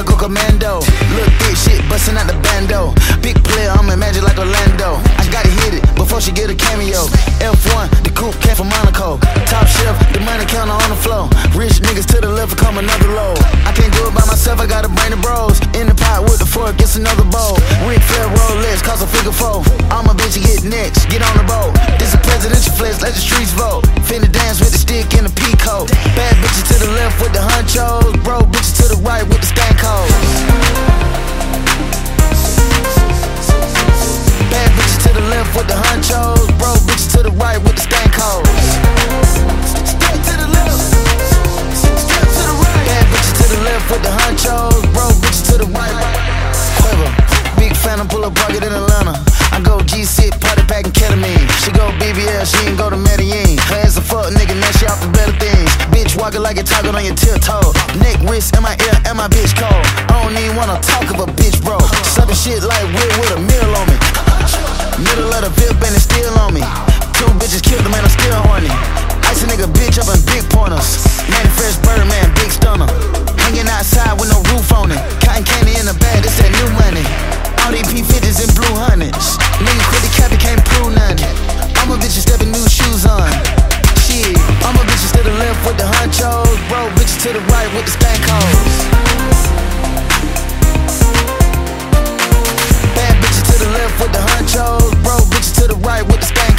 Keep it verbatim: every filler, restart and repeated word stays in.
I go commando. Look thick shit, bustin' out the bando. Big player, I'm in magic like Orlando. I gotta hit it before she get a cameo. F one, the coupe came from Monaco. Top shelf, the money counter on the floor. Rich niggas to the left, come another low. I can't do it by myself, I gotta bring the bros. In the pot with the fork, it's another bowl. Ric Flair Rolex, cost a figure four. All my bitches get next, get on the boat. This a presidential flex, let the streets vote. Finna dance with the stick and the peacoat. Bad bitches to the left with the hunchos. Bro, bitches to the right with the skank hoes. Bad bitches to the left with the hunchos. Bro, bitches to the right with the skank hoes. Step to the left, step to the right. Bad bitches to the left with the hunchos. Bro, bitches to the right. Quavo, big phantom, pull up pocket in Atlanta. I go G-Sit, party packing ketamine. She go B B L, she ain't go to Medellin. Her ass a fuck nigga, now she off for better things. Bitch walking like a toggle on your tiptoe. Neck, wrist, in my ear, and my bitch cold. I don't even wanna talk of a bitch, bro. Suckin' shit like Will with a meal on me. Middle of the VIP and it's still on me. Two bitches killed them and I'm still horny. Ice a nigga bitch up in big pointers. Manny Fresh Birdman, big stunner. Hanging outside with no roof on it. Cotton candy in the bag, this that new money. All these P fifties and blue hundreds. Nigga quit the cap, he can't prove nothing. I'm a bitch stepping new shoes on. Shit, I'm a bitch to the left with the hunchos. Bro, bitches to the right with the skank hoes. Bad bitches to the left with the hunchos. Bro, bitches to the right with the skank